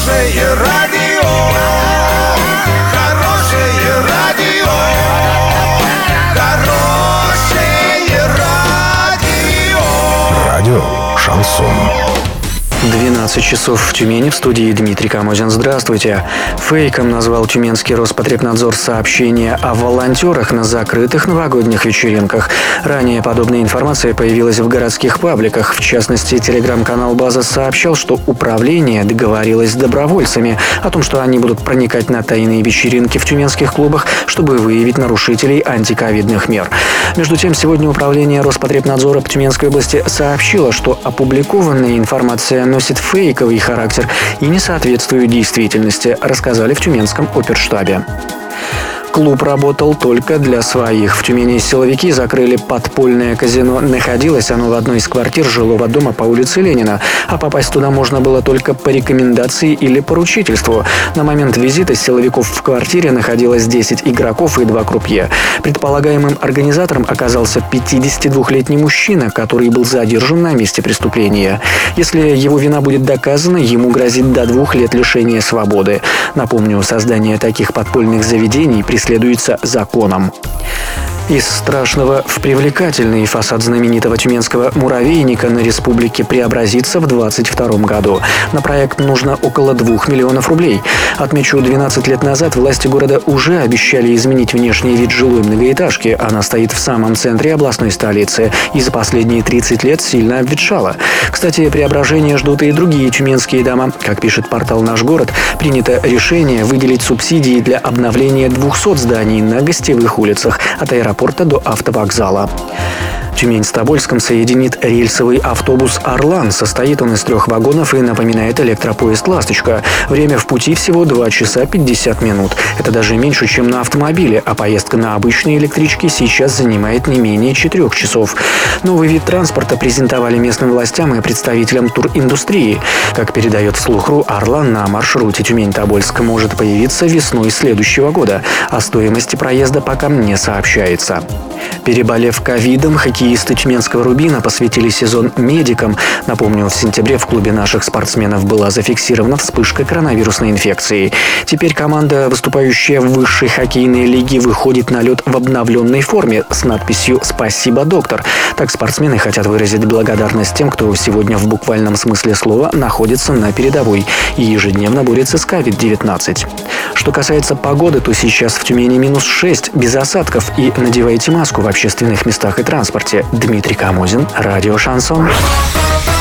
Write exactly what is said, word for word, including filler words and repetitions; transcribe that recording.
Хорошее радио, хорошее радио, хорошее радио. Радио «Шансон». двенадцать часов в Тюмени, в студии Дмитрий Камозин. Здравствуйте. Фейком назвал Тюменский Роспотребнадзор сообщение о волонтерах на закрытых новогодних вечеринках. Ранее подобная информация появилась в городских пабликах. В частности, телеграм-канал «База» сообщал, что управление договорилось с добровольцами о том, что они будут проникать на тайные вечеринки в тюменских клубах, чтобы выявить нарушителей антиковидных мер. Между тем, сегодня управление Роспотребнадзора по Тюменской области сообщило, что опубликованная информация носит фейковый характер и не соответствует действительности, рассказали в Тюменском оперштабе. Клуб работал только для своих. В Тюмени силовики закрыли подпольное казино. Находилось оно в одной из квартир жилого дома по улице Ленина, а попасть туда можно было только по рекомендации или поручительству. На момент визита силовиков в квартире находилось десять игроков и два крупье. Предполагаемым организатором оказался пятидесятидвухлетний мужчина, который был задержан на месте преступления. Если его вина будет доказана, ему грозит до двух лет лишения свободы. Напомню, создание таких подпольных заведений преследуется законом. Из страшного в привлекательный фасад знаменитого тюменского муравейника на республике преобразится в двадцать втором году. На проект нужно около двух миллионов рублей. Отмечу, двенадцать лет назад власти города уже обещали изменить внешний вид жилой многоэтажки. Она стоит в самом центре областной столицы и за последние тридцать лет сильно обветшала. Кстати, преображения ждут и другие тюменские дома. Как пишет портал «Наш город», принято решение выделить субсидии для обновления двухсот зданий на гостевых улицах от аэропорта до автовокзала. Тюмень с Тобольском соединит рельсовый автобус «Орлан». Состоит он из трех вагонов и напоминает электропоезд «Ласточка». Время в пути всего два часа пятьдесят минут. Это даже меньше, чем на автомобиле, а поездка на обычной электричке сейчас занимает не менее четырех часов. Новый вид транспорта презентовали местным властям и представителям туриндустрии. Как передает вслух.ру, «Орлан» на маршруте Тюмень-Тобольск может появиться весной следующего года. О стоимости проезда пока не сообщается. Переболев ковидом, хоккеисты тюменского «Рубина» посвятили сезон медикам. Напомню, в сентябре в клубе наших спортсменов была зафиксирована вспышка коронавирусной инфекции. Теперь команда, выступающая в высшей хоккейной лиге, выходит на лед в обновленной форме с надписью «Спасибо, доктор». Так спортсмены хотят выразить благодарность тем, кто сегодня в буквальном смысле слова находится на передовой и ежедневно борется с ковид девятнадцать. Что касается погоды, то сейчас в Тюмени минус шесть, без осадков, и надевайте маску в общественных местах и транспорте. Дмитрий Камозин, радио «Шансон».